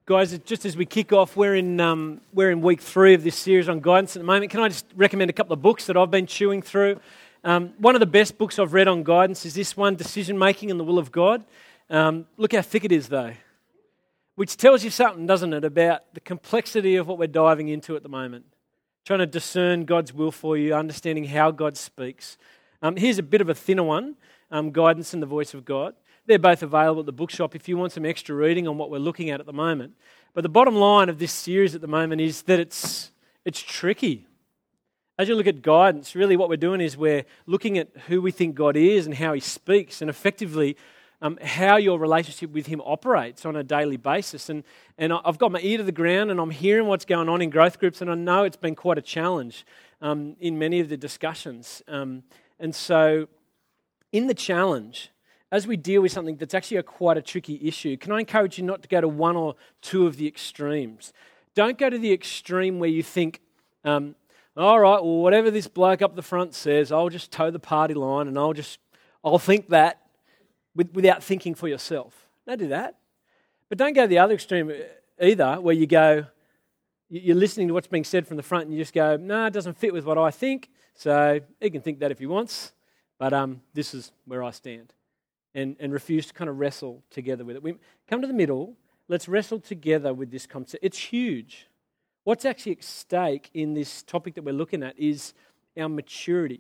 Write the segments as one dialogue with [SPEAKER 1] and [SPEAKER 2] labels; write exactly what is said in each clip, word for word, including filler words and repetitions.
[SPEAKER 1] Guys, just as we kick off, we're in um, we're in week three of this series on guidance at the moment. Can I just recommend a couple of books that I've been chewing through? Um, one of the best books I've read on guidance is this one, Decision Making and the Will of God. Um, look how thick it is, though, which tells you something, doesn't it, about the complexity of what we're diving into at the moment. Trying to discern God's will for you, understanding how God speaks. Um, here's a bit of a thinner one, um, Guidance and the Voice of God. They're both available at the bookshop if you want some extra reading on what we're looking at at the moment. But the bottom line of this series at the moment is that it's it's tricky. As you look at guidance, really what we're doing is we're looking at who we think God is and how He speaks, and effectively um, how your relationship with Him operates on a daily basis. And, and I've got my ear to the ground and I'm hearing what's going on in growth groups, and I know it's been quite a challenge um, in many of the discussions. Um, and so in the challenge, as we deal with something that's actually a quite a tricky issue, can I encourage you not to go to one or two of the extremes? Don't go to the extreme where you think, um, all right, well, whatever this bloke up the front says, I'll just toe the party line and I'll just, I'll think that with, without thinking for yourself. Don't do that. But don't go to the other extreme either, where you go, you're listening to what's being said from the front and you just go, no, it doesn't fit with what I think, so he can think that if he wants, but um, this is where I stand. And, and refuse to kind of wrestle together with it. We come to the middle, let's wrestle together with this concept. It's huge. What's actually at stake in this topic that we're looking at is our maturity,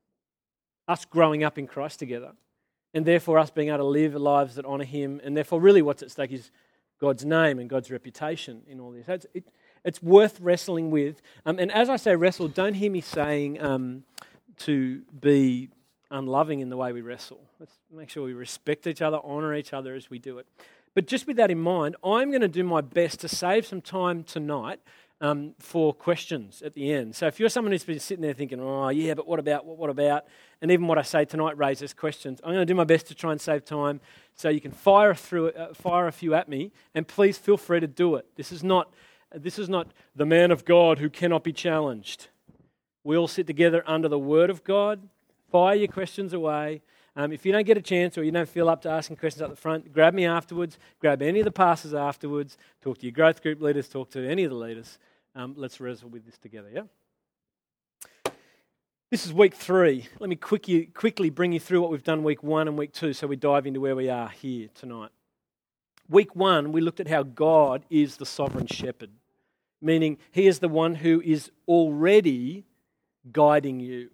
[SPEAKER 1] us growing up in Christ together, and therefore us being able to live lives that honour Him, and therefore really what's at stake is God's name and God's reputation in all this. It's, it, it's worth wrestling with. Um, and as I say wrestle, don't hear me saying um, to be unloving in the way we wrestle. Let's make sure we respect each other, honour each other as we do it. But just with that in mind, I'm going to do my best to save some time tonight um, for questions at the end. So if you're someone who's been sitting there thinking, oh yeah, but what about, what, what about, and even what I say tonight raises questions, I'm going to do my best to try and save time so you can fire through, uh, fire a few at me, and please feel free to do it. This is not, this is not the man of God who cannot be challenged. We all sit together under the Word of God. Fire your questions away. Um, if you don't get a chance or you don't feel up to asking questions up the front, grab me afterwards, grab any of the pastors afterwards, talk to your growth group leaders, talk to any of the leaders. Um, let's wrestle with this together, yeah? This is week three. Let me quickly, quickly bring you through what we've done week one and week two so we dive into where we are here tonight. Week one, we looked at how God is the sovereign shepherd, meaning He is the one who is already guiding you,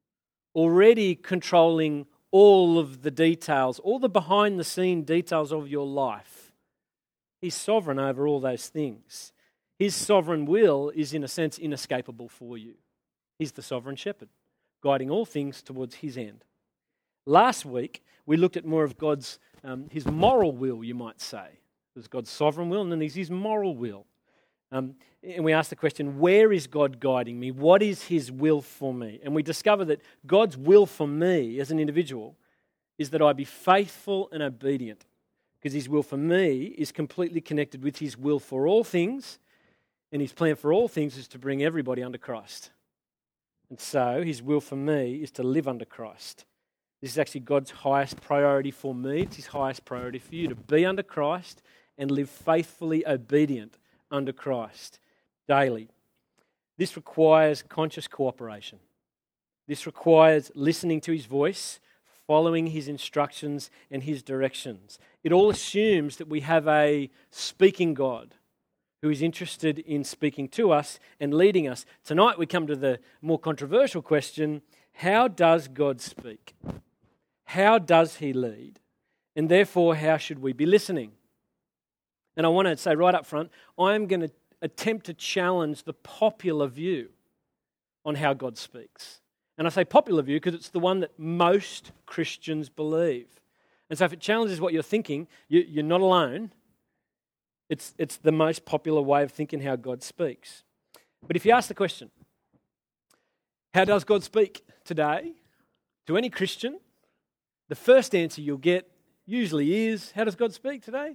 [SPEAKER 1] already controlling all of the details, all the behind-the-scene details of your life. He's sovereign over all those things. His sovereign will is, in a sense, inescapable for you. He's the sovereign shepherd, guiding all things towards His end. Last week, we looked at more of God's, um, His moral will, you might say. There's God's sovereign will, and then there's His moral will. Um, and we asked the question, where is God guiding me? What is His will for me? And we discover that God's will for me as an individual is that I be faithful and obedient, because His will for me is completely connected with His will for all things, and His plan for all things is to bring everybody under Christ. And so His will for me is to live under Christ. This is actually God's highest priority for me. It's His highest priority for you, to be under Christ and live faithfully obedient under Christ daily. This requires conscious cooperation. This requires listening to His voice, following His instructions and His directions. It all assumes that we have a speaking God who is interested in speaking to us and leading us. Tonight we come to the more controversial question, how does God speak? How does He lead? And therefore, how should we be listening? And I want to say right up front, I am going to attempt to challenge the popular view on how God speaks. And I say popular view because it's the one that most Christians believe. And so if it challenges what you're thinking, you, you're not alone. It's, it's the most popular way of thinking how God speaks. But if you ask the question, how does God speak today to any Christian? The first answer you'll get usually is, how does God speak today?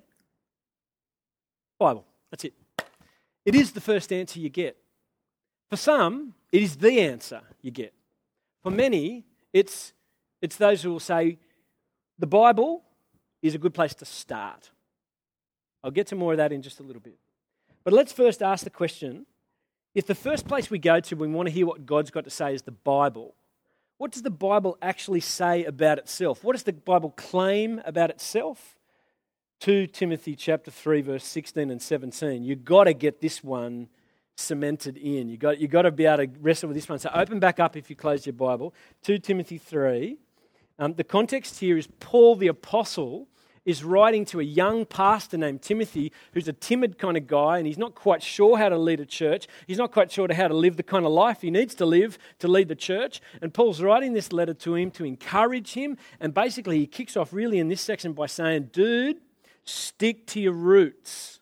[SPEAKER 1] Bible. That's it. It is the first answer you get. For some, it is the answer you get. For many, it's it's those who will say, the Bible is a good place to start. I'll get to more of that in just a little bit. But let's first ask the question, if the first place we go to when we want to hear what God's got to say is the Bible, what does the Bible actually say about itself? What does the Bible claim about itself? Second Timothy chapter three, verse sixteen and seventeen. You've got to get this one cemented in. You've got, you've got to be able to wrestle with this one. So open back up if you close your Bible. Second Timothy three. Um, the context here is Paul the Apostle is writing to a young pastor named Timothy, who's a timid kind of guy, and he's not quite sure how to lead a church. He's not quite sure how to live the kind of life he needs to live to lead the church. And Paul's writing this letter to him to encourage him. And basically he kicks off really in this section by saying, dude, stick to your roots.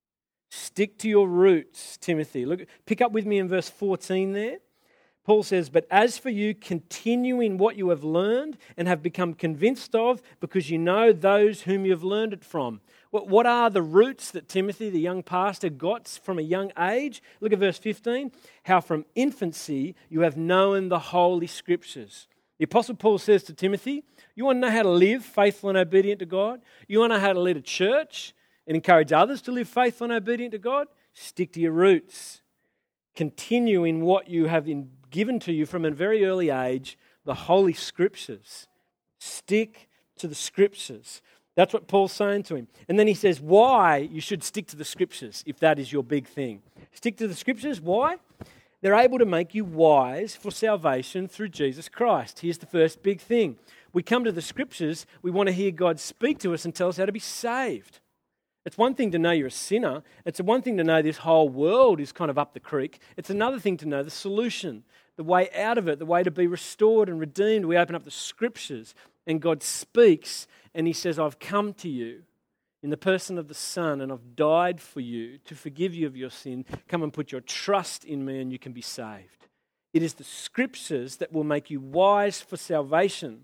[SPEAKER 1] Stick to your roots, Timothy. Look, pick up with me in verse fourteen there. Paul says, but as for you, continue in what you have learned and have become convinced of, because you know those whom you have learned it from. What, what are the roots that Timothy, the young pastor, got from a young age? Look at verse fifteen. How from infancy you have known the Holy Scriptures. The Apostle Paul says to Timothy, you want to know how to live faithful and obedient to God? You want to know how to lead a church and encourage others to live faithful and obedient to God? Stick to your roots. Continue in what you have in given to you from a very early age, the Holy Scriptures. Stick to the Scriptures. That's what Paul's saying to him. And then he says why you should stick to the Scriptures if that is your big thing. Stick to the Scriptures. Why? They're able to make you wise for salvation through Jesus Christ. Here's the first big thing. We come to the Scriptures, we want to hear God speak to us and tell us how to be saved. It's one thing to know you're a sinner. It's one thing to know this whole world is kind of up the creek. It's another thing to know the solution, the way out of it, the way to be restored and redeemed. We open up the Scriptures and God speaks and He says, I've come to you in the person of the Son and I've died for you to forgive you of your sin. Come and put your trust in me and you can be saved. It is the Scriptures that will make you wise for salvation.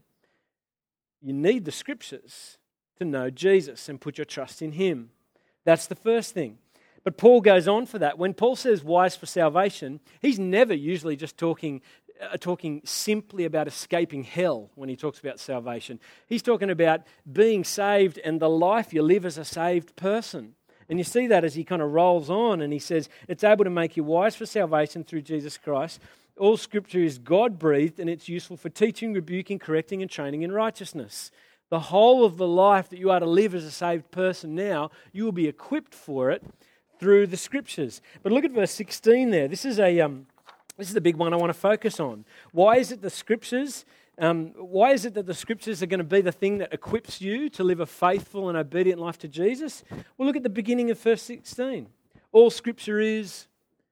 [SPEAKER 1] You need the Scriptures to know Jesus and put your trust in Him. That's the first thing. But Paul goes on for that. When Paul says wise for salvation, he's never usually just talking, uh, talking simply about escaping hell when he talks about salvation. He's talking about being saved and the life you live as a saved person. And you see that as he kind of rolls on and he says, it's able to make you wise for salvation through Jesus Christ. All Scripture is God-breathed and it's useful for teaching, rebuking, correcting and training in righteousness. The whole of the life that you are to live as a saved person now, you will be equipped for it through the Scriptures. But look at verse sixteen there. This is a um, this is the big one I want to focus on. Why is it the Scriptures? Um, why is it that the Scriptures are going to be the thing that equips you to live a faithful and obedient life to Jesus? Well, look at the beginning of verse sixteen. All Scripture is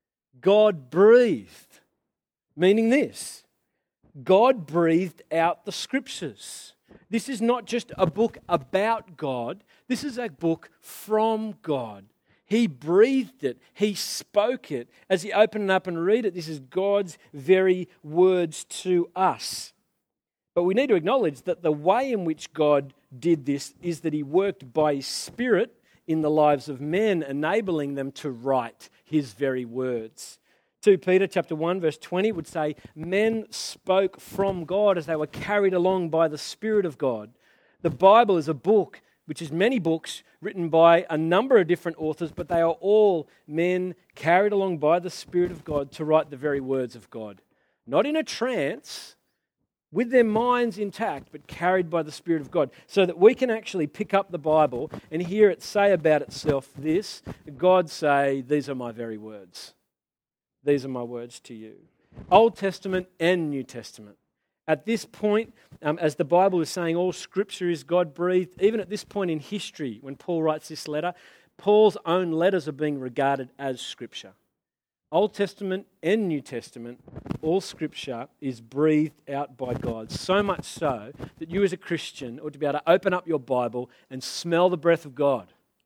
[SPEAKER 1] God-breathed, meaning this: God breathed out the Scriptures. This is not just a book about God. This is a book from God. He breathed it. He spoke it. As you open it up and read it, this is God's very words to us. But we need to acknowledge that the way in which God did this is that He worked by His Spirit in the lives of men, enabling them to write His very words. Second Peter chapter one verse twenty would say, men spoke from God as they were carried along by the Spirit of God. The Bible is a book, which is many books written by a number of different authors, but they are all men carried along by the Spirit of God to write the very words of God. Not in a trance, with their minds intact, but carried by the Spirit of God, so that we can actually pick up the Bible and hear it say about itself this: God say, these are my very words. These are my words to you. Old Testament and New Testament. At this point, um, as the Bible is saying all Scripture is God-breathed, even at this point in history, when Paul writes this letter, Paul's own letters are being regarded as Scripture. Old Testament and New Testament, all Scripture is breathed out by God. So much so that you as a Christian ought to be able to open up your Bible and smell the breath of God.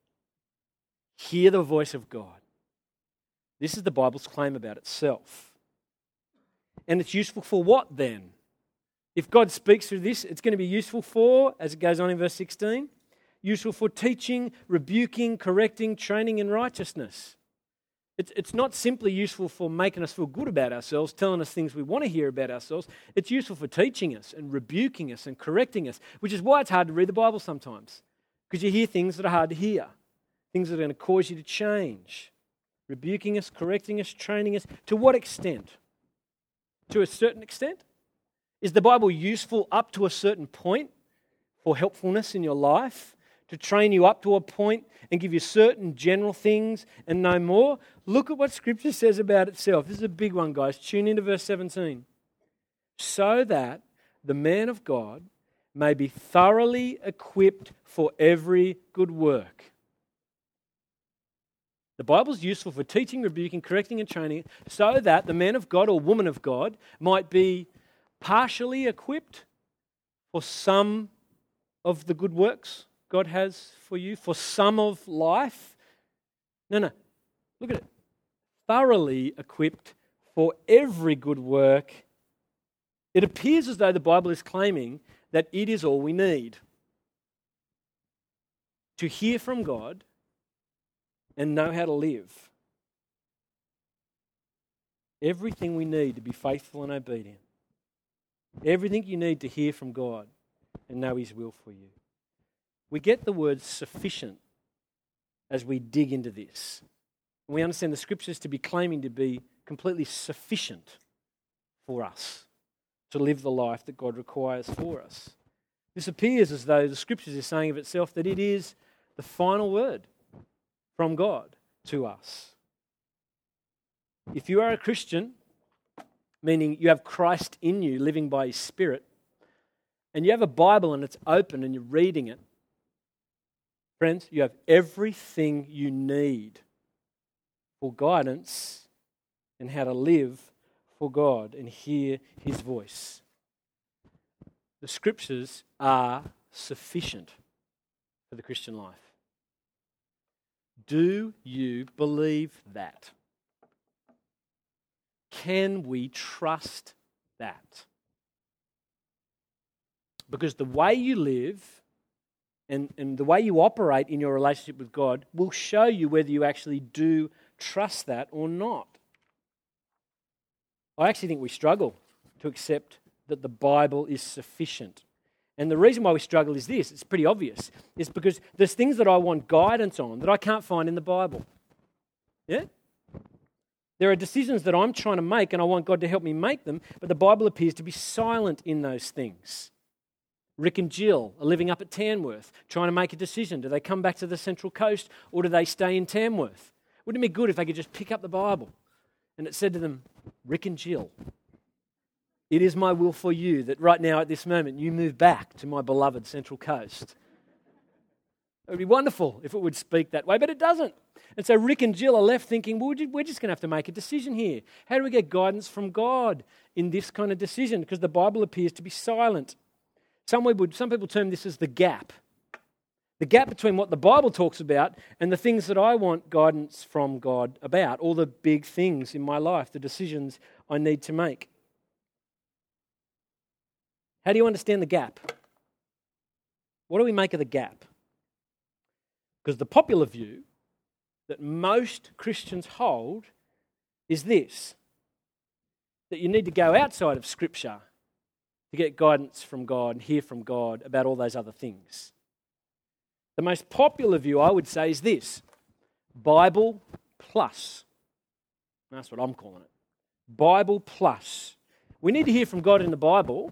[SPEAKER 1] Hear the voice of God. This is the Bible's claim about itself. And it's useful for what then? If God speaks through this, it's going to be useful for, as it goes on in verse sixteen, useful for teaching, rebuking, correcting, training in righteousness. It's, it's not simply useful for making us feel good about ourselves, telling us things we want to hear about ourselves. It's useful for teaching us and rebuking us and correcting us, which is why it's hard to read the Bible sometimes, because you hear things that are hard to hear. things that are going to cause you to change. Rebuking us, correcting us, training us. To what extent? To a certain extent? Is the Bible useful up to a certain point for helpfulness in your life? To train you up to a point and give you certain general things and no more? Look at what Scripture says about itself. This is a big one, guys. Tune into verse seventeen. So that the man of God may be thoroughly equipped for every good work. The Bible's useful for teaching, rebuking, correcting, and training, so that the man of God or woman of God might be partially equipped for some of the good works God has for you, for some of life. No, no. Look at it. Thoroughly equipped for every good work. It appears as though the Bible is claiming that it is all we need to hear from God and know how to live. Everything we need to be faithful and obedient. Everything you need to hear from God and know His will for you. We get the word sufficient as we dig into this. We understand the Scriptures to be claiming to be completely sufficient for us to live the life that God requires for us. This appears as though the Scriptures is saying of itself that it is the final word from God to us. If you are a Christian, meaning you have Christ in you, living by His Spirit, and you have a Bible and it's open and you're reading it, friends, you have everything you need for guidance and how to live for God and hear His voice. The Scriptures are sufficient for the Christian life. Do you believe that? Can we trust that? Because the way you live and, and the way you operate in your relationship with God will show you whether you actually do trust that or not. I actually think we struggle to accept that the Bible is sufficient. And the reason why we struggle is this, it's pretty obvious. It's because there's things that I want guidance on that I can't find in the Bible. Yeah? There are decisions that I'm trying to make and I want God to help me make them, but the Bible appears to be silent in those things. Rick and Jill are living up at Tamworth, trying to make a decision. Do they come back to the Central Coast or do they stay in Tamworth? Wouldn't it be good if they could just pick up the Bible and it said to them, Rick and Jill, it is my will for you that right now at this moment you move back to my beloved Central Coast. It would be wonderful if it would speak that way, but it doesn't. And so Rick and Jill are left thinking, well, we're just going to have to make a decision here. How do we get guidance from God in this kind of decision? Because the Bible appears to be silent. Some people, some people term this as the gap. The gap between what the Bible talks about and the things that I want guidance from God about, all the big things in my life, the decisions I need to make. How do you understand the gap? What do we make of the gap? Because the popular view that most Christians hold is this, that you need to go outside of Scripture to get guidance from God and hear from God about all those other things. The most popular view, I would say, is this, Bible plus. That's what I'm calling it. Bible plus. We need to hear from God in the Bible,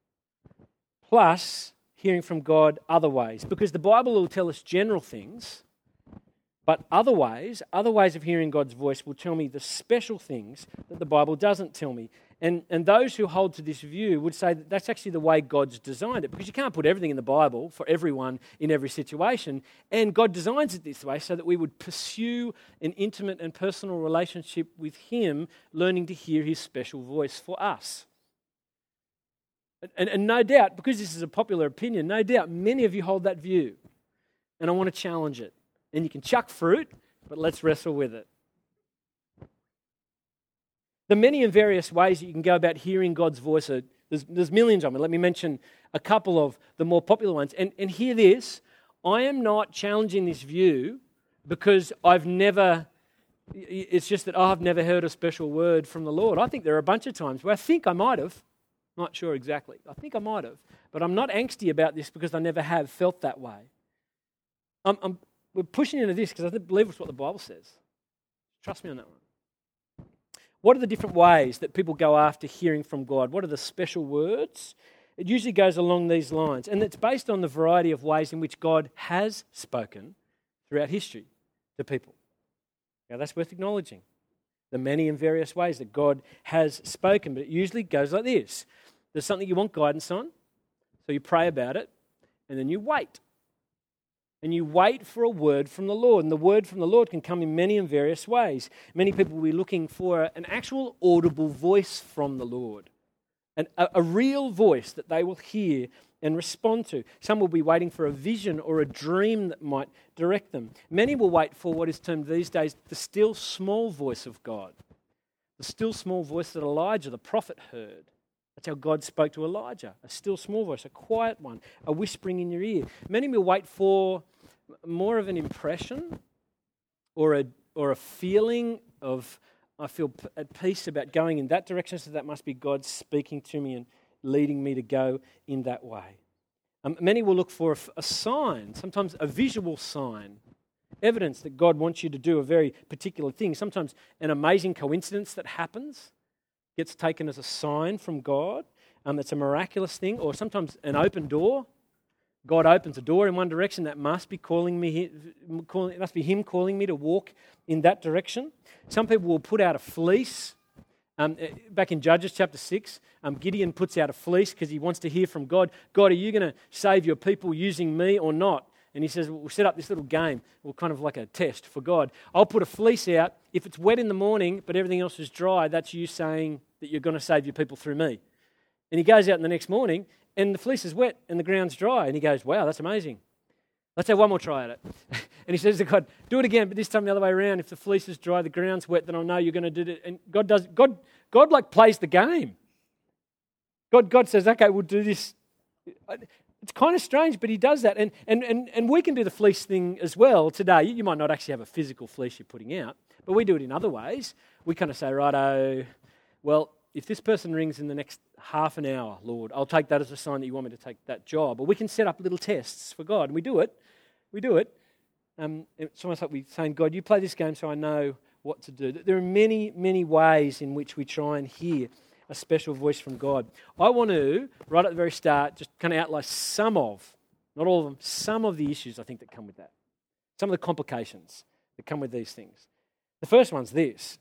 [SPEAKER 1] plus hearing from God other ways. Because the Bible will tell us general things, but other ways, other ways of hearing God's voice will tell me the special things that the Bible doesn't tell me. And, and those who hold to this view would say that that's actually the way God's designed it, because you can't put everything in the Bible for everyone in every situation. And God designs it this way so that we would pursue an intimate and personal relationship with Him, learning to hear His special voice for us. And, and no doubt, because this is a popular opinion, no doubt many of you hold that view. And I want to challenge it. And you can chuck fruit, but let's wrestle with it. The many and various ways that you can go about hearing God's voice, are, there's, there's millions of them. Let me mention a couple of the more popular ones. And, and hear this, I am not challenging this view because I've never, it's just that oh, I've never heard a special word from the Lord. I think there are a bunch of times where I think I might have. Not sure exactly. I think I might have. But I'm not angsty about this because I never have felt that way. I'm, I'm, we're pushing into this because I believe it's what the Bible says. Trust me on that one. What are the different ways that people go after hearing from God? What are the special words? It usually goes along these lines, and it's based on the variety of ways in which God has spoken throughout history to people. Now, that's worth acknowledging, the many and various ways that God has spoken, but it usually goes like this. There's something you want guidance on, so you pray about it, and then you wait. And you wait for a word from the Lord, and the word from the Lord can come in many and various ways. Many people will be looking for an actual audible voice from the Lord. An, a, a real voice that they will hear and respond to. Some will be waiting for a vision or a dream that might direct them. Many will wait for what is termed these days the still small voice of God. The still small voice that Elijah, the prophet, heard. That's how God spoke to Elijah. A still small voice, a quiet one, a whispering in your ear. Many will wait for more of an impression or a, or a feeling of I feel at peace about going in that direction, so that must be God speaking to me and leading me to go in that way. Um, many will look for a, a sign, sometimes a visual sign, evidence that God wants you to do a very particular thing. Sometimes an amazing coincidence that happens gets taken as a sign from God. Um, it's a miraculous thing, or sometimes an open door. God opens a door in one direction, that must be calling me. Calling, it must be Him calling me to walk in that direction. Some people will put out a fleece. Um, back in Judges chapter six, um, Gideon puts out a fleece because he wants to hear from God. God, are you going to save your people using me or not? And he says, well, we'll set up this little game, well, kind of like a test for God. I'll put a fleece out. If it's wet in the morning, but everything else is dry, that's you saying that you're going to save your people through me. And he goes out in the next morning, and the fleece is wet and the ground's dry. And he goes, wow, that's amazing. Let's have one more try at it. And he says to God, do it again, but this time the other way around. If the fleece is dry, the ground's wet, then I'll know you're going to do it. And God does, God, God like plays the game. God, God says, okay, we'll do this. It's kind of strange, but He does that. And, and, and, and we can do the fleece thing as well today. You might not actually have a physical fleece you're putting out, but we do it in other ways. We kind of say, righto, well, if this person rings in the next half an hour, Lord, I'll take that as a sign that you want me to take that job. Or we can set up little tests for God, and we do it. We do it. Um, it's almost like we're saying, God, you play this game so I know what to do. There are many, many ways in which we try and hear a special voice from God. I want to, right at the very start, just kind of outline some of, not all of them, some of the issues I think that come with that. Some of the complications that come with these things. The first one's this.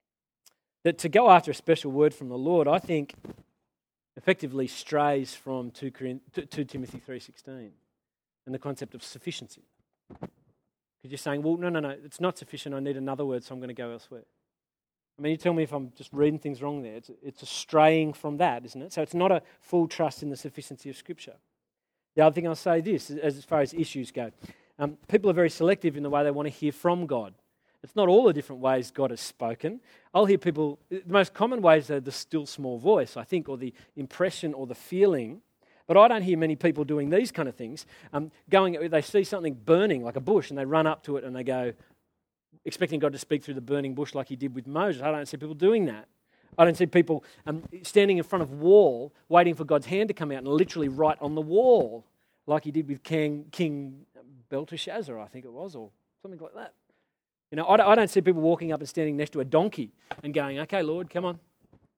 [SPEAKER 1] That to go after a special word from the Lord, I think, effectively strays from two Timothy three sixteen and the concept of sufficiency. Because you're saying, well, no, no, no, it's not sufficient. I need another word, so I'm going to go elsewhere. I mean, you tell me if I'm just reading things wrong there. It's, it's a straying from that, isn't it? So it's not a full trust in the sufficiency of Scripture. The other thing I'll say this, as far as issues go, um, people are very selective in the way they want to hear from God. It's not all the different ways God has spoken. I'll hear people, the most common ways are the still small voice, I think, or the impression or the feeling. But I don't hear many people doing these kind of things. Um, going, they see something burning like a bush and they run up to it and they go, expecting God to speak through the burning bush like He did with Moses. I don't see people doing that. I don't see people um, standing in front of a wall waiting for God's hand to come out and literally write on the wall like He did with King, King Belteshazzar, I think it was, or something like that. You know, I don't see people walking up and standing next to a donkey and going, okay, Lord, come on.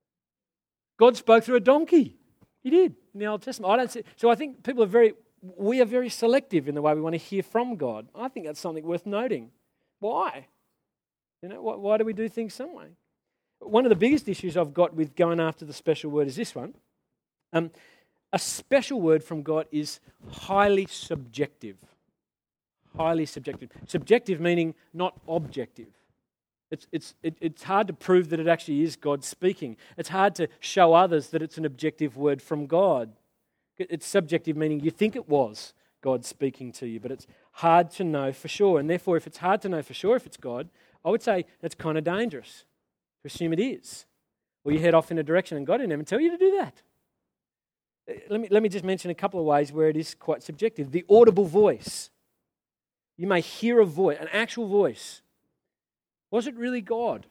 [SPEAKER 1] God spoke through a donkey. He did in the Old Testament. I don't see. So I think people are very, we are very selective in the way we want to hear from God. I think that's something worth noting. Why? You know, why, why do we do things some way? One of the biggest issues I've got with going after the special word is this one. Um, a special word from God is highly subjective. Highly subjective. Subjective meaning not objective. It's, it's, it, it's hard to prove that it actually is God speaking. It's hard to show others that it's an objective word from God. It's subjective meaning you think it was God speaking to you, but it's hard to know for sure. And therefore, if it's hard to know for sure if it's God, I would say that's kind of dangerous to assume it is. Or you head off in a direction and God didn't even tell you to do that. Let me, let me just mention a couple of ways where it is quite subjective. The audible voice. You may hear a voice, an actual voice. Was it really God?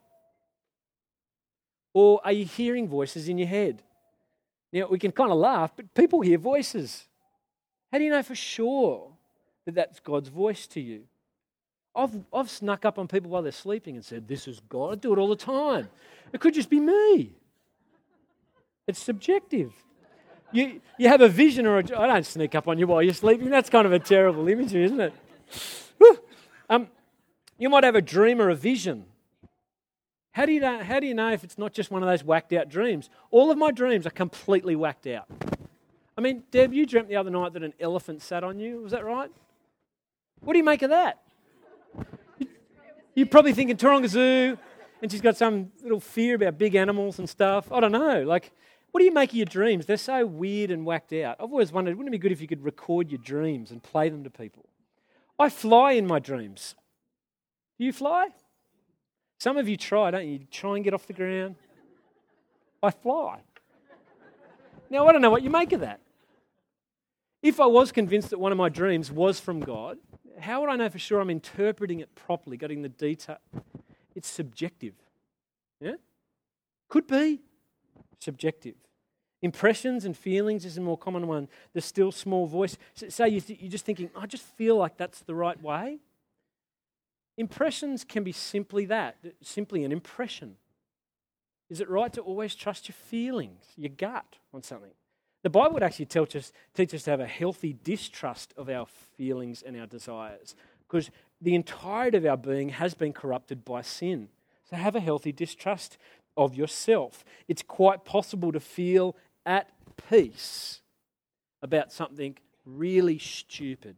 [SPEAKER 1] Or are you hearing voices in your head? Now, we can kind of laugh, but people hear voices. How do you know for sure that that's God's voice to you? I've, I've snuck up on people while they're sleeping and said, this is God. I do it all the time. It could just be me. It's subjective. You you have a vision or a... I don't sneak up on you while you're sleeping. That's kind of a terrible imagery, isn't it? um, you might have a dream or a vision. How do you know, how do you know if it's not just one of those whacked out dreams? All of my dreams are completely whacked out. I mean, Deb, you dreamt the other night that an elephant sat on you. Was that right? What do you make of that? You're probably thinking Taronga Zoo, and she's got some little fear about big animals and stuff. I don't know. Like, what do you make of your dreams? They're so weird and whacked out. I've always wondered, wouldn't it be good if you could record your dreams and play them to people? I fly in my dreams. Do you fly? Some of you try, don't you? You try and get off the ground. I fly. Now, I don't know what you make of that. If I was convinced that one of my dreams was from God, how would I know for sure I'm interpreting it properly, getting the detail? It's subjective. Yeah? Could be subjective. Impressions and feelings is a more common one. The still small voice. Say you're just thinking, I just feel like that's the right way. Impressions can be simply that, simply an impression. Is it right to always trust your feelings, your gut on something? The Bible would actually tell us, teach us to have a healthy distrust of our feelings and our desires, because the entirety of our being has been corrupted by sin. So have a healthy distrust of yourself. It's quite possible to feel at peace about something really stupid.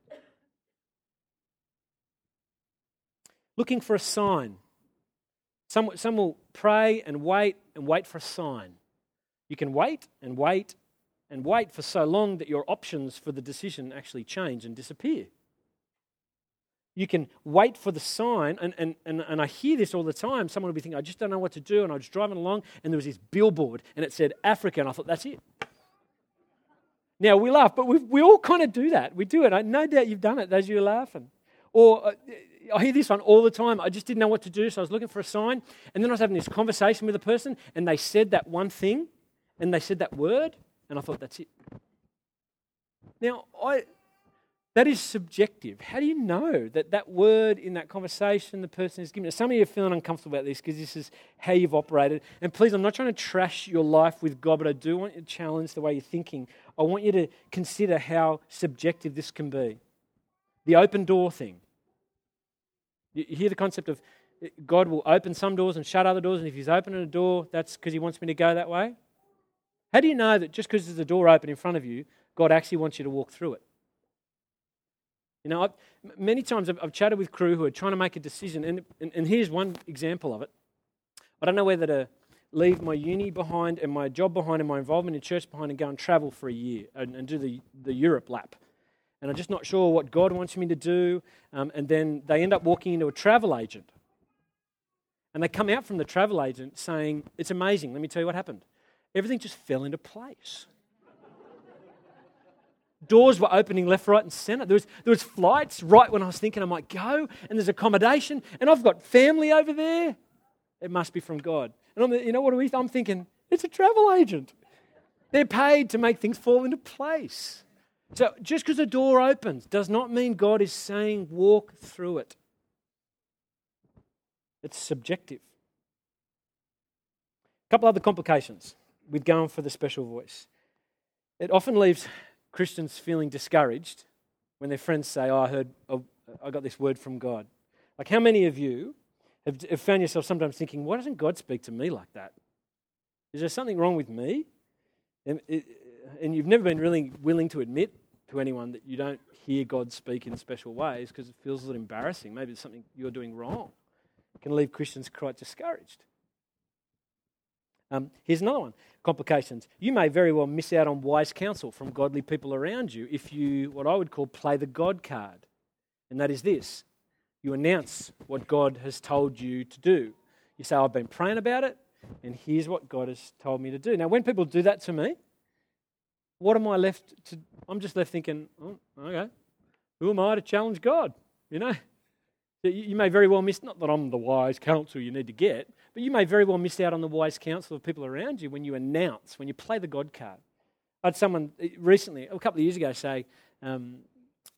[SPEAKER 1] Looking for a sign. Some, some will pray and wait and wait for a sign. You can wait and wait and wait for so long that your options for the decision actually change and disappear. You can wait for the sign, and, and, and, and I hear this all the time. Someone will be thinking, I just don't know what to do, and I was driving along, and there was this billboard, and it said Africa, and I thought, that's it. Now, we laugh, but we we all kind of do that. We do it. I no doubt you've done it as you're laughing. Or uh, I hear this one all the time. I just didn't know what to do, so I was looking for a sign, and then I was having this conversation with a person, and they said that one thing, and they said that word, and I thought, that's it. Now, I... That is subjective. How do you know that that word in that conversation the person is giving? Some of you are feeling uncomfortable about this because this is how you've operated. And please, I'm not trying to trash your life with God, but I do want you to challenge the way you're thinking. I want you to consider how subjective this can be. The open door thing. You hear the concept of God will open some doors and shut other doors, and if He's opening a door, that's because He wants me to go that way? How do you know that just because there's a door open in front of you, God actually wants you to walk through it? You know, I've, many times I've, I've chatted with crew who are trying to make a decision, and, and, and here's one example of it. I don't know whether to leave my uni behind and my job behind and my involvement in church behind and go and travel for a year and, and do the, the Europe lap. And I'm just not sure what God wants me to do. Um, and then they end up walking into a travel agent. And they come out from the travel agent saying, it's amazing, let me tell you what happened. Everything just fell into place. Doors were opening left, right and centre. There was, there was flights right when I was thinking I might go, and there's accommodation, and I've got family over there. It must be from God. And I'm, you know what I'm thinking? It's a travel agent. They're paid to make things fall into place. So just because a door opens does not mean God is saying walk through it. It's subjective. A couple other complications with going for the special voice. It often leaves Christians feeling discouraged when their friends say, oh, I heard, oh, I got this word from God. Like how many of you have, have found yourself sometimes thinking, why doesn't God speak to me like that? Is there something wrong with me? And, it, and you've never been really willing to admit to anyone that you don't hear God speak in special ways because it feels a little embarrassing. Maybe it's something you're doing wrong. It can leave Christians quite discouraged. Um, here's another one. Complications. You may very well miss out on wise counsel from godly people around you if you, what I would call, play the God card. And that is this. You announce what God has told you to do. You say, I've been praying about it, and here's what God has told me to do. Now, when people do that to me, what am I left to... I'm just left thinking, oh, okay, who am I to challenge God? You know? You may very well miss, not that I'm the wise counsel you need to get, but you may very well miss out on the wise counsel of people around you when you announce, when you play the God card. I had someone recently, a couple of years ago, say, um,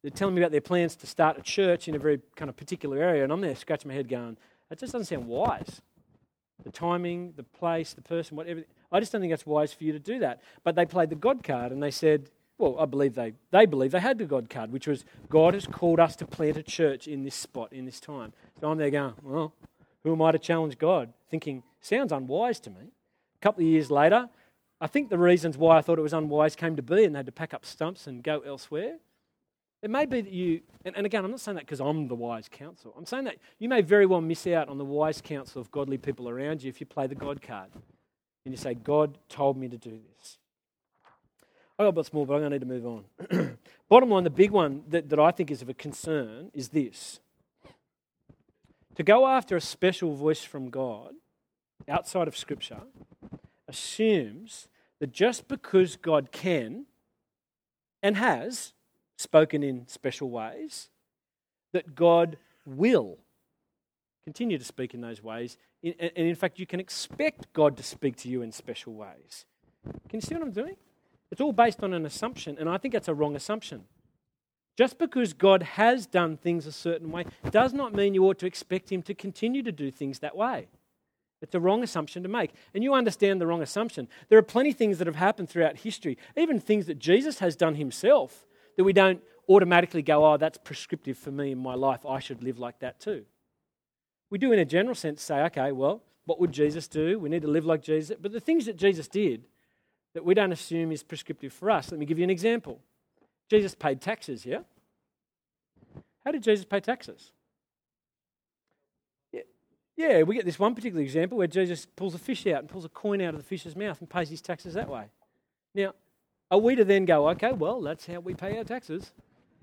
[SPEAKER 1] They're telling me about their plans to start a church in a very kind of particular area, and I'm there scratching my head going, that just doesn't sound wise. The timing, the place, the person, whatever. I just don't think that's wise for you to do that. But they played the God card, and they said, well, I believe they, they believe they had the God card, which was God has called us to plant a church in this spot, in this time. So I'm there going, well, who am I to challenge God? Thinking, sounds unwise to me. A couple of years later, I think the reasons why I thought it was unwise came to be, and they had to pack up stumps and go elsewhere. It may be that you, and, and again, I'm not saying that because I'm the wise counsel. I'm saying that you may very well miss out on the wise counsel of godly people around you if you play the God card. And you say, God told me to do this. I got lots more, but I'm going to need to move on. Bottom line, the big one that, that I think is of a concern is this. To go after a special voice from God outside of Scripture assumes that just because God can and has spoken in special ways, that God will continue to speak in those ways. And in fact, you can expect God to speak to you in special ways. Can you see what I'm doing? It's all based on an assumption, and I think that's a wrong assumption. Just because God has done things a certain way does not mean you ought to expect him to continue to do things that way. It's a wrong assumption to make. And you understand the wrong assumption. There are plenty of things that have happened throughout history, even things that Jesus has done himself, that we don't automatically go, oh, that's prescriptive for me in my life. I should live like that too. We do in a general sense say, okay, well, what would Jesus do? We need to live like Jesus. But the things that Jesus did that we don't assume is prescriptive for us. Let me give you an example. Jesus paid taxes, yeah? How did Jesus pay taxes? Yeah, yeah, we get this one particular example where Jesus pulls a fish out and pulls a coin out of the fish's mouth and pays his taxes that way. Now, are we to then go, okay, well, that's how we pay our taxes?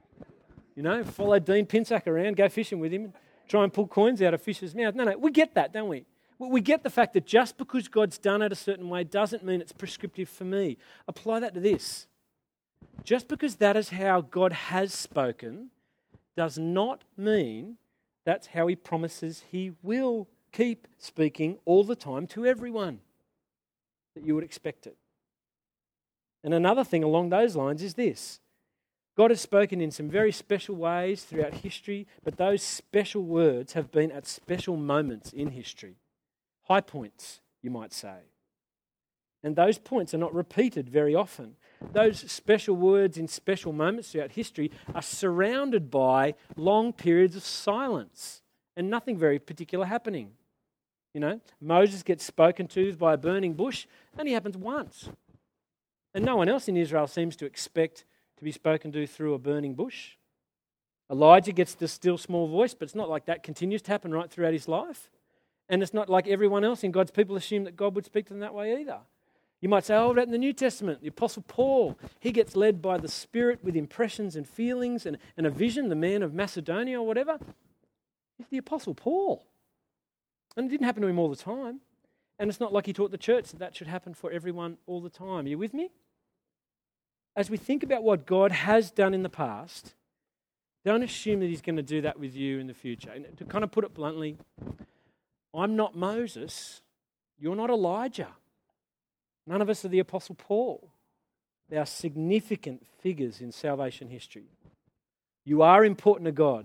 [SPEAKER 1] You know, follow Dean Pinsack around, go fishing with him, and try and pull coins out of fish's mouth. No, no, we get that, don't we? We get the fact that just because God's done it a certain way doesn't mean it's prescriptive for me. Apply that to this. Just because that is how God has spoken does not mean that's how he promises he will keep speaking all the time to everyone, that you would expect it. And another thing along those lines is this. God has spoken in some very special ways throughout history, but those special words have been at special moments in history. High points, you might say. And those points are not repeated very often. Those special words in special moments throughout history are surrounded by long periods of silence and nothing very particular happening. You know, Moses gets spoken to by a burning bush, only happens once. And no one else in Israel seems to expect to be spoken to through a burning bush. Elijah gets the still small voice, but it's not like that continues to happen right throughout his life. And it's not like everyone else in God's people assume that God would speak to them that way either. You might say, oh, that in the New Testament, the Apostle Paul, he gets led by the Spirit with impressions and feelings and, and a vision, the man of Macedonia or whatever. It's the Apostle Paul. And it didn't happen to him all the time. And it's not like he taught the church that that should happen for everyone all the time. Are you with me? As we think about what God has done in the past, don't assume that he's going to do that with you in the future. And to kind of put it bluntly, I'm not Moses. You're not Elijah. None of us are the Apostle Paul. They are significant figures in salvation history. You are important to God,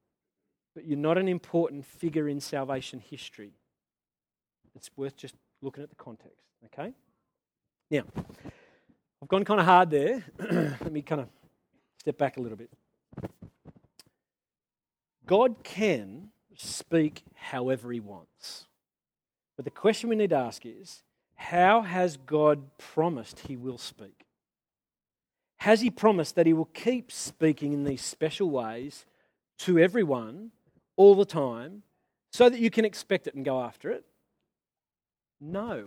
[SPEAKER 1] but you're not an important figure in salvation history. It's worth just looking at the context, okay? Now, I've gone kind of hard there. Let me kind of step back a little bit. God can speak however he wants. But the question we need to ask is, how has God promised he will speak? Has he promised that he will keep speaking in these special ways to everyone all the time so that you can expect it and go after it? No.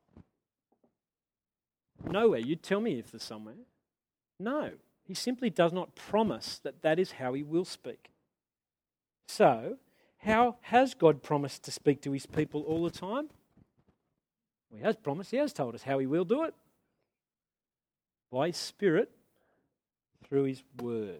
[SPEAKER 1] Nowhere. You tell me if there's somewhere. No. He simply does not promise that that is how he will speak. So, how has God promised to speak to his people all the time? Well, he has promised, he has told us how he will do it. By his Spirit, through his word.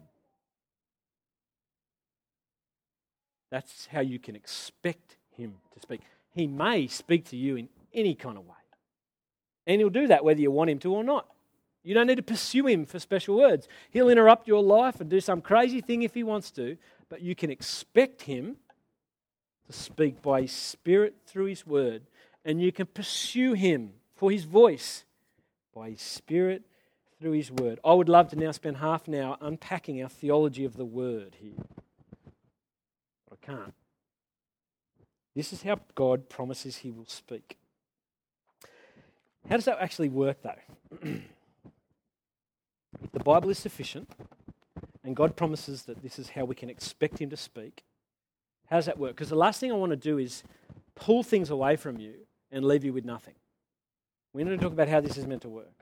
[SPEAKER 1] That's how you can expect him to speak. He may speak to you in any kind of way. And he'll do that whether you want him to or not. You don't need to pursue him for special words. He'll interrupt your life and do some crazy thing if he wants to, but you can expect him to speak by his Spirit through his word, and you can pursue him for his voice by his Spirit through his word. I would love to now spend half an hour unpacking our theology of the word here, but I can't. This is how God promises he will speak. How does that actually work, though? If the Bible is sufficient, and God promises that this is how we can expect him to speak, how does that work? Because the last thing I want to do is pull things away from you and leave you with nothing. We're going to talk about how this is meant to work.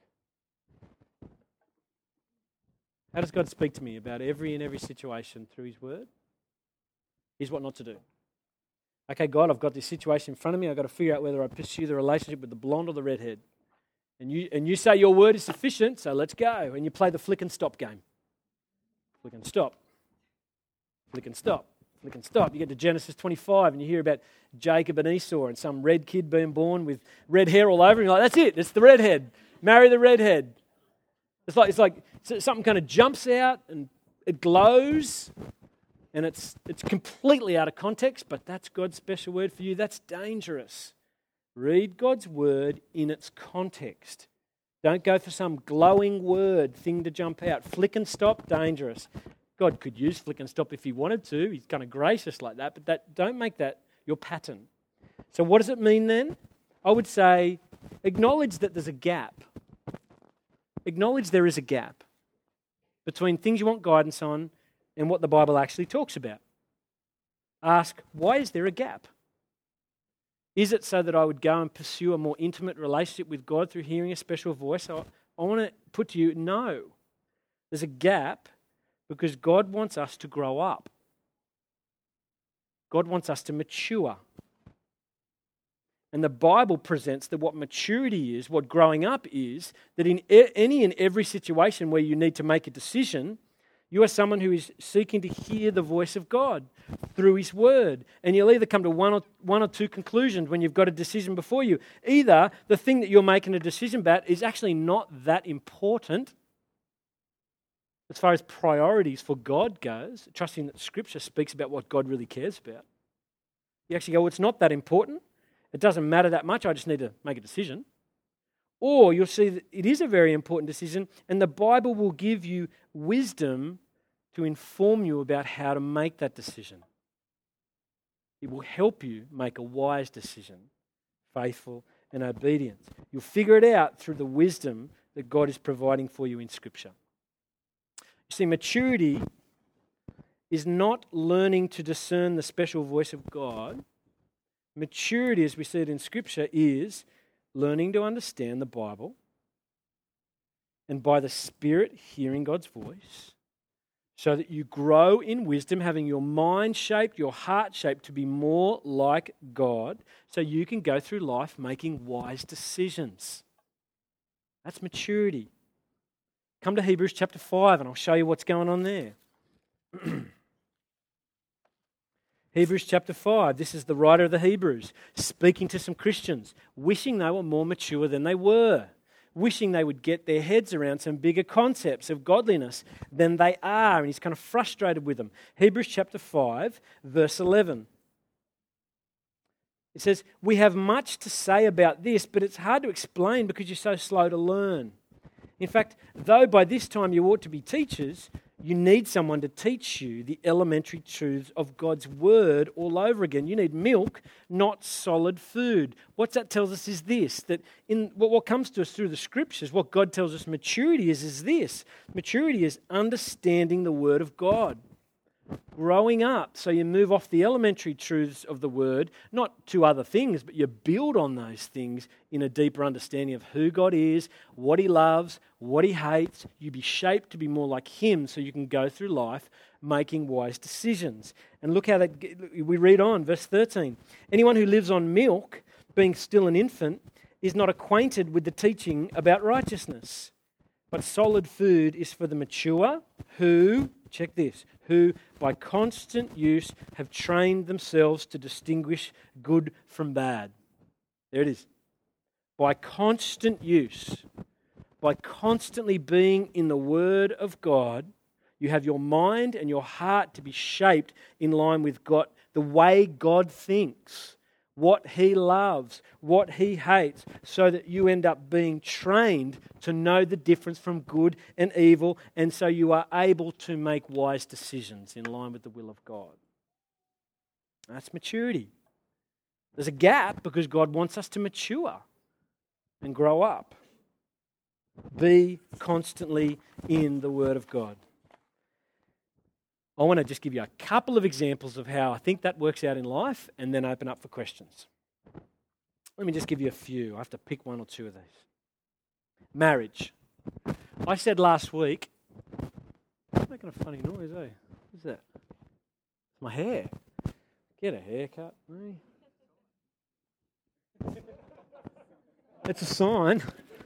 [SPEAKER 1] How does God speak to me about every and every situation through his word? Here's what not to do. Okay, God, I've got this situation in front of me. I've got to figure out whether I pursue the relationship with the blonde or the redhead. And you and you say your word is sufficient, so let's go. And you play the flick and stop game. Flick and stop. Flick and stop. Flick and stop. You get to Genesis twenty-five and you hear about Jacob and Esau and some red kid being born with red hair all over him. You're like, that's it. It's the redhead. Marry the redhead. It's like it's like something kind of jumps out and it glows. And it's it's completely out of context, but that's God's special word for you. That's dangerous. Read God's word in its context. Don't go for some glowing word thing to jump out. Flick and stop, dangerous. God could use flick and stop if he wanted to. He's kind of gracious like that, but that don't make that your pattern. So what does it mean then? I would say acknowledge that there's a gap. Acknowledge there is a gap between things you want guidance on and what the Bible actually talks about. Ask, why is there a gap? Is it so that I would go and pursue a more intimate relationship with God through hearing a special voice? I, I want to put to you, no. There's a gap because God wants us to grow up. God wants us to mature. And the Bible presents that what maturity is, what growing up is, that in any and every situation where you need to make a decision, you are someone who is seeking to hear the voice of God through his word. And you'll either come to one or, one or two conclusions when you've got a decision before you. Either the thing that you're making a decision about is actually not that important as far as priorities for God goes, trusting that Scripture speaks about what God really cares about. You actually go, well, it's not that important. It doesn't matter that much. I just need to make a decision. Or you'll see that it is a very important decision, and the Bible will give you wisdom to inform you about how to make that decision. It will help you make a wise decision, faithful and obedient. You'll figure it out through the wisdom that God is providing for you in Scripture. You see, maturity is not learning to discern the special voice of God. Maturity, as we see it in Scripture, is learning to understand the Bible and by the Spirit hearing God's voice so that you grow in wisdom, having your mind shaped, your heart shaped to be more like God so you can go through life making wise decisions. That's maturity. Come to Hebrews chapter five and I'll show you what's going on there. Hebrews chapter five, this is the writer of the Hebrews speaking to some Christians, wishing they were more mature than they were, wishing they would get their heads around some bigger concepts of godliness than they are, and he's kind of frustrated with them. Hebrews chapter five, verse eleven. It says, "We have much to say about this, but it's hard to explain because you're so slow to learn. In fact, though by this time you ought to be teachers, you need someone to teach you the elementary truths of God's word all over again. You need milk, not solid food." What that tells us is this, that in what comes to us through the Scriptures, what God tells us maturity is, is this. Maturity is understanding the word of God. Growing up, so you move off the elementary truths of the word, not to other things, but you build on those things in a deeper understanding of who God is, what he loves, what he hates. You be shaped to be more like him so you can go through life making wise decisions. And look how that, we read on, verse thirteen. "Anyone who lives on milk, being still an infant, is not acquainted with the teaching about righteousness. But solid food is for the mature who," check this, "who by constant use have trained themselves to distinguish good from bad." There it is. By constant use. by constantly being in the Word of God, you have your mind and your heart to be shaped in line with God, the way God thinks, what He loves, what He hates, so that you end up being trained to know the difference from good and evil, and so you are able to make wise decisions in line with the will of God. That's maturity. There's a gap because God wants us to mature and grow up. Be constantly in the Word of God. I want to just give you a couple of examples of how I think that works out in life and then open up for questions. Let me just give you a few. I have to pick one or two of these. Marriage. I said last week, I'm making a funny noise, eh? What's that? It's my hair. Get a haircut, me. It's a sign.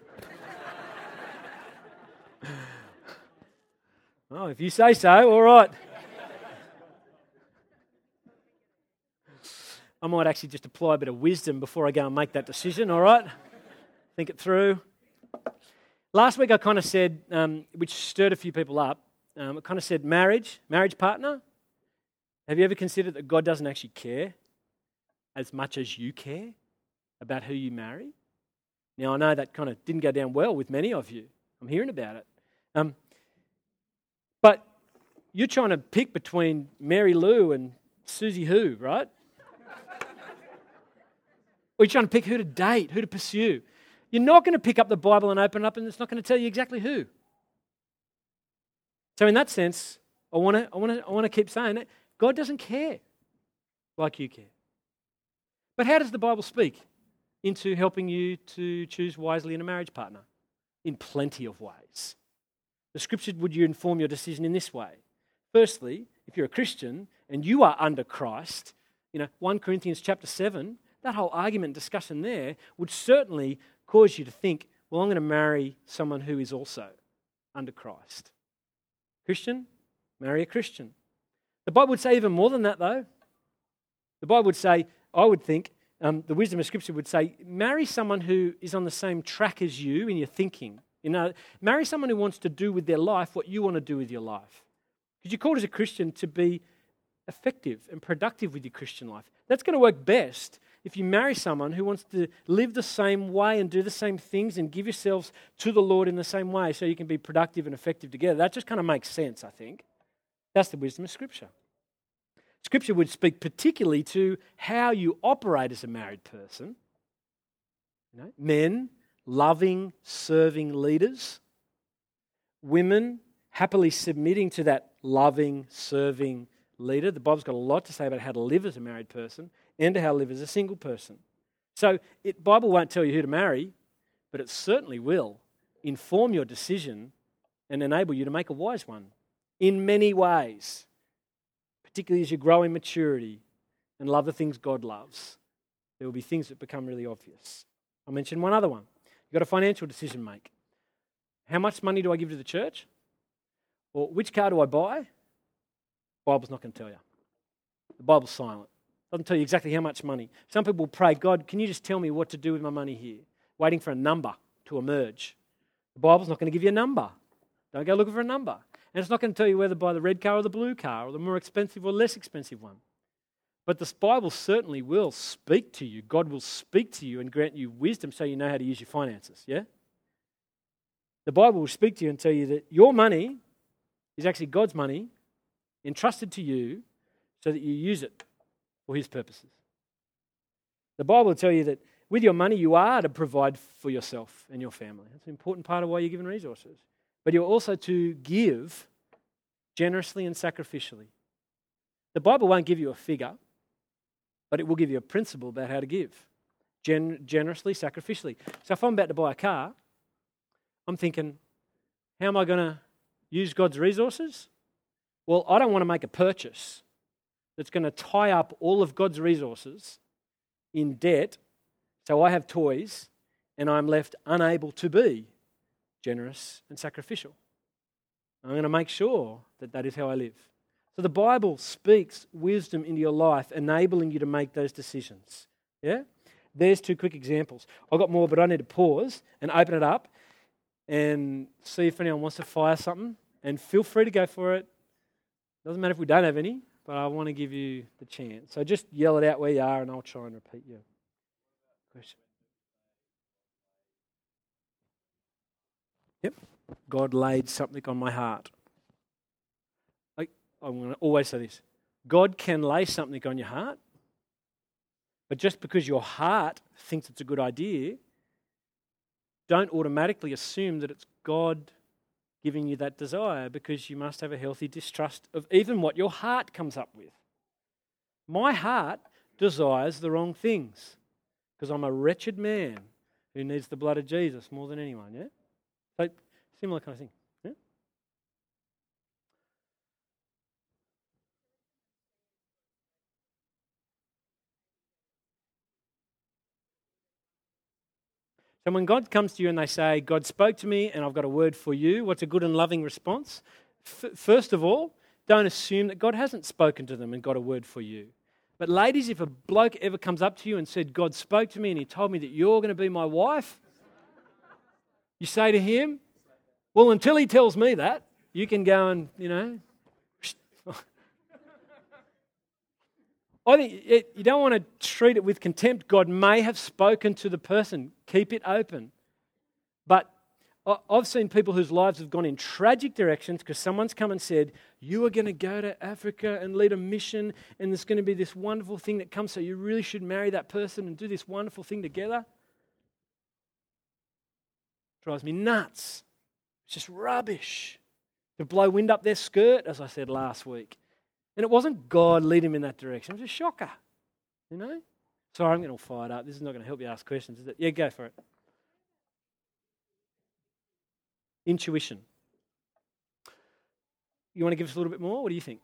[SPEAKER 1] Oh, if you say so, all right. I might actually just apply a bit of wisdom before I go and make that decision, all right? Think it through. Last week I kind of said, um, which stirred a few people up, um, I kind of said marriage, marriage partner. Have you ever considered that God doesn't actually care as much as you care about who you marry? Now, I know that kind of didn't go down well with many of you. I'm hearing about it. Um, but you're trying to pick between Mary Lou and Susie Who, right? Or you're trying to pick who to date, who to pursue. You're not going to pick up the Bible and open it up and it's not going to tell you exactly who. So in that sense, I want to I want to I want to keep saying that God doesn't care like you care. But how does the Bible speak into helping you to choose wisely in a marriage partner? In plenty of ways. The Scripture would you inform your decision in this way. Firstly, if you're a Christian and you are under Christ, you know, First Corinthians chapter seven, that whole argument and discussion there would certainly cause you to think, well, I'm going to marry someone who is also under Christ. Christian, marry a Christian. The Bible would say even more than that, though. The Bible would say, I would think, um, the wisdom of Scripture would say, marry someone who is on the same track as you in your thinking. You know, marry someone who wants to do with their life what you want to do with your life. Because you're called as a Christian to be effective and productive with your Christian life. That's going to work best if you marry someone who wants to live the same way and do the same things and give yourselves to the Lord in the same way so you can be productive and effective together. That just kind of makes sense, I think. That's the wisdom of Scripture. Scripture would speak particularly to how you operate as a married person. You know, men, loving, serving leaders. Women, happily submitting to that loving, serving leader. The Bible's got a lot to say about how to live as a married person and how to live as a single person. So the Bible won't tell you who to marry, but it certainly will inform your decision and enable you to make a wise one in many ways, particularly as you grow in maturity and love the things God loves. There will be things that become really obvious. I'll mention one other one. You've got a financial decision to make. How much money do I give to the church? Or which car do I buy? The Bible's not going to tell you. The Bible's silent. It doesn't tell you exactly how much money. Some people pray, God, can you just tell me what to do with my money here? Waiting for a number to emerge. The Bible's not going to give you a number. Don't go looking for a number. And it's not going to tell you whether to buy the red car or the blue car or the more expensive or less expensive one. But the Bible certainly will speak to you. God will speak to you and grant you wisdom so you know how to use your finances, yeah? The Bible will speak to you and tell you that your money is actually God's money entrusted to you so that you use it for His purposes. The Bible will tell you that with your money you are to provide for yourself and your family. That's an important part of why you're given resources. But you're also to give generously and sacrificially. The Bible won't give you a figure, but it will give you a principle about how to give. Gen- generously, sacrificially. So if I'm about to buy a car, I'm thinking, how am I going to use God's resources? Well, I don't want to make a purchase that's going to tie up all of God's resources in debt so I have toys and I'm left unable to be generous and sacrificial. I'm going to make sure that that is how I live. So the Bible speaks wisdom into your life, enabling you to make those decisions. Yeah? There's two quick examples. I've got more, but I need to pause and open it up. and see if anyone wants to fire something. And feel free to go for it. Doesn't matter if we don't have any, but I want to give you the chance. So just yell it out where you are, and I'll try and repeat your question. Yep. God laid something on my heart. I, I'm going to always say this. God can lay something on your heart, but just because your heart thinks it's a good idea, don't automatically assume that it's God giving you that desire, because you must have a healthy distrust of even what your heart comes up with. My heart desires the wrong things because I'm a wretched man who needs the blood of Jesus more than anyone, yeah? So, similar kind of thing, yeah? So when God comes to you and they say, God spoke to me and I've got a word for you, what's a good and loving response? F- first of all, don't assume that God hasn't spoken to them and got a word for you. But ladies, if a bloke ever comes up to you and said, God spoke to me and he told me that you're going to be my wife, you say to him, well, until he tells me that, you can go and, you know. I think it, you don't want to treat it with contempt. God may have spoken to the person. Keep it open. But I've seen people whose lives have gone in tragic directions because someone's come and said, you are going to go to Africa and lead a mission and there's going to be this wonderful thing that comes, so you really should marry that person and do this wonderful thing together. Drives me nuts. It's just rubbish. To blow wind up their skirt, as I said last week. And it wasn't God leading them in that direction. It was a shocker. You know? Sorry, I'm getting all fired up. This is not going to help you ask questions, is it? Yeah, go for it. Intuition. You want to give us a little bit more? What do you think?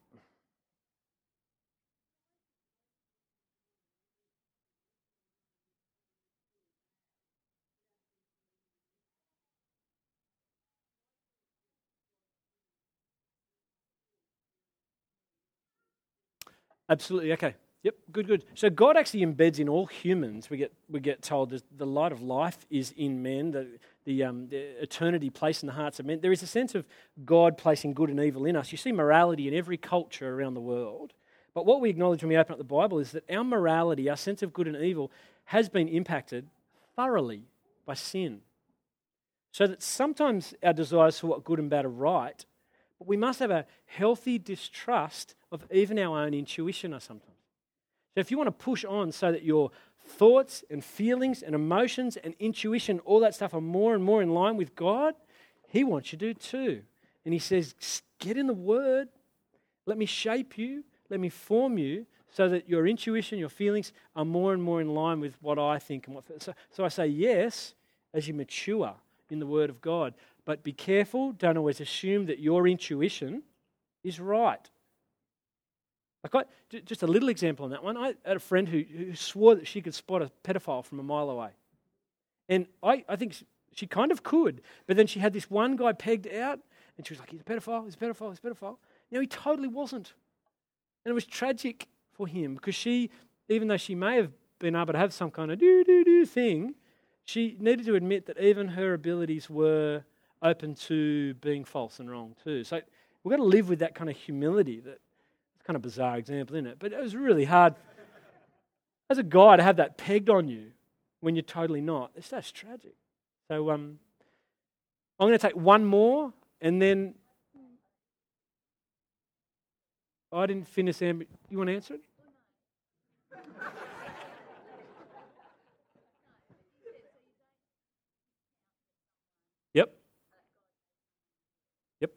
[SPEAKER 1] Absolutely. Okay. Yep. Good. Good. So God actually embeds in all humans. We get we get told that the light of life is in men. The the, um, the eternity placed in the hearts of men. There is a sense of God placing good and evil in us. You see morality in every culture around the world. But what we acknowledge when we open up the Bible is that our morality, our sense of good and evil, has been impacted thoroughly by sin. So that sometimes our desires for what good and bad are right, but we must have a healthy distrust of even our own intuition sometimes. So if you want to push on so that your thoughts and feelings and emotions and intuition, all that stuff are more and more in line with God, He wants you to do too. And He says, get in the Word, let me shape you, let me form you so that your intuition, your feelings are more and more in line with what I think. And what. So, so I say yes as you mature in the Word of God. But be careful, don't always assume that your intuition is right. Like I, just a little example on that one. I had a friend who, who swore that she could spot a pedophile from a mile away. And I, I think she kind of could. But then she had this one guy pegged out, and she was like, he's a pedophile, he's a pedophile, he's a pedophile. Now, he totally wasn't. And it was tragic for him because she, even though she may have been able to have some kind of do-do-do thing, she needed to admit that even her abilities were open to being false and wrong too. So we've got to live with that kind of humility. That it's kind of a bizarre example, isn't it? But it was really hard as a guy to have that pegged on you when you're totally not. It's that's tragic. So um, I'm going to take one more, and then I didn't finish. Amber. You want to answer it? Yep. Yep.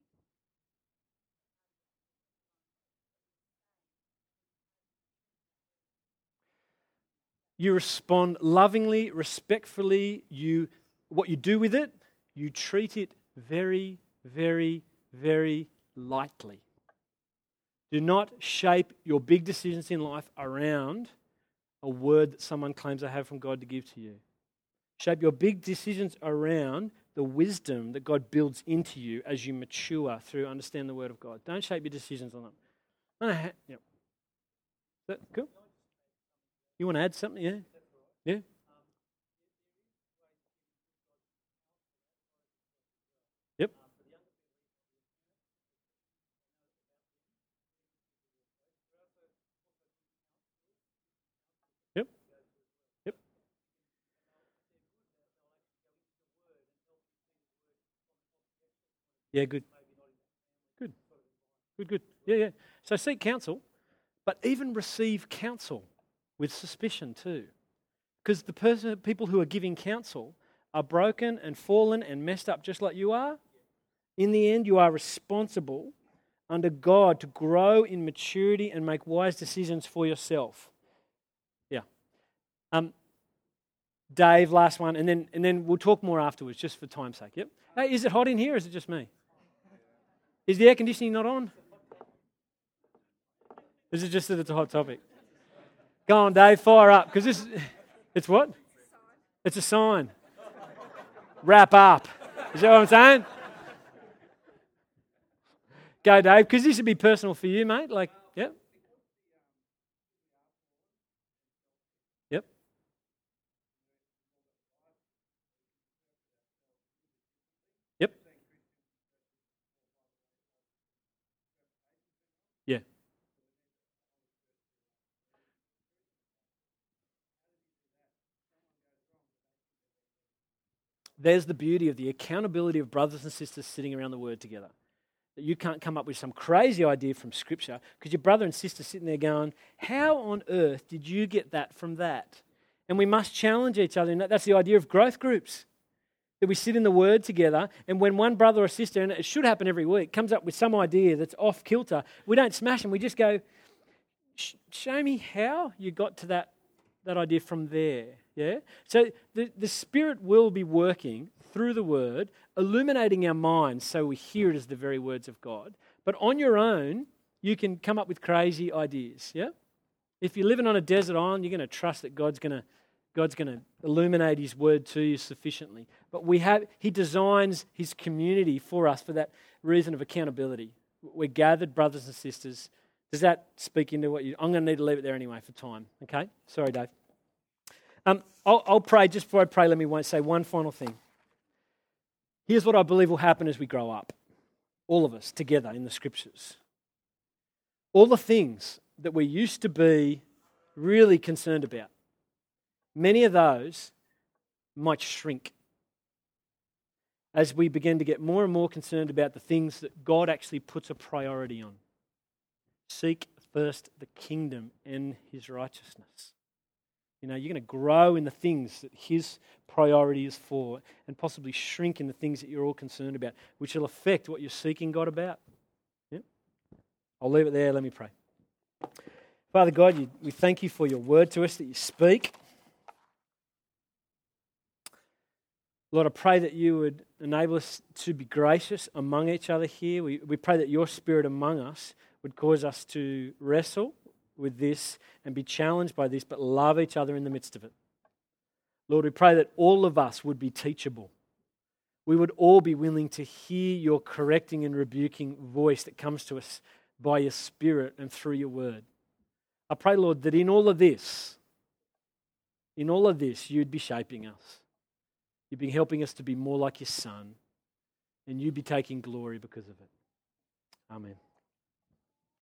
[SPEAKER 1] You respond lovingly, respectfully. You, what you do with it, you treat it very, very, very lightly. Do not shape your big decisions in life around a word that someone claims they have from God to give to you. Shape your big decisions around the wisdom that God builds into you as you mature through understand the Word of God. Don't shape your decisions on them. No, ha- yep. Is that cool? You want to add something? Yeah? Yeah? Yeah, good. Good. Good, good. Yeah, yeah. So seek counsel, but even receive counsel with suspicion too. Because the person, people who are giving counsel are broken and fallen and messed up just like you are. In the end, you are responsible under God to grow in maturity and make wise decisions for yourself. Yeah. Um, Dave, last one, and then and then we'll talk more afterwards, just for time's sake. Yep. Hey, is it hot in here, or is it just me? Is the air conditioning not on? Is it just that it's a hot topic? Go on, Dave, fire up, because this, it's what? It's a sign. Wrap up. Is that what I'm saying? Go, Dave, because this would be personal for you, mate. Like, yep. Yep. Yep. Yeah. There's the beauty of the accountability of brothers and sisters sitting around the Word together. That you can't come up with some crazy idea from Scripture because your brother and sister sitting there going, how on earth did you get that from that? And we must challenge each other. And that's the idea of growth groups. That we sit in the Word together, and when one brother or sister, and it should happen every week, comes up with some idea that's off kilter, we don't smash them. We just go, show me how you got to that, that idea from there. Yeah. So the, the Spirit will be working through the Word, illuminating our minds so we hear it as the very words of God. But on your own, you can come up with crazy ideas. Yeah. If you're living on a desert island, you're going to trust that God's going to God's going to illuminate His Word to you sufficiently. But we have He designs His community for us for that reason of accountability. We're gathered, brothers and sisters. Does that speak into what you... I'm going to need to leave it there anyway for time. Okay? Sorry, Dave. Um, I'll, I'll pray. Just before I pray, let me say one final thing. Here's what I believe will happen as we grow up. All of us together in the Scriptures. All the things that we used to be really concerned about, many of those might shrink as we begin to get more and more concerned about the things that God actually puts a priority on. Seek first the kingdom and His righteousness. You know, you're going to grow in the things that His priority is for and possibly shrink in the things that you're all concerned about, which will affect what you're seeking God about. Yeah? I'll leave it there. Let me pray. Father God, you, we thank You for Your word to us that You speak. Lord, I pray that You would enable us to be gracious among each other here. We, we pray that Your Spirit among us would cause us to wrestle with this and be challenged by this, but love each other in the midst of it. Lord, we pray that all of us would be teachable. We would all be willing to hear Your correcting and rebuking voice that comes to us by Your Spirit and through Your word. I pray, Lord, that in all of this, in all of this, You'd be shaping us. You'd be helping us to be more like Your Son, and You'd be taking glory because of it. Amen.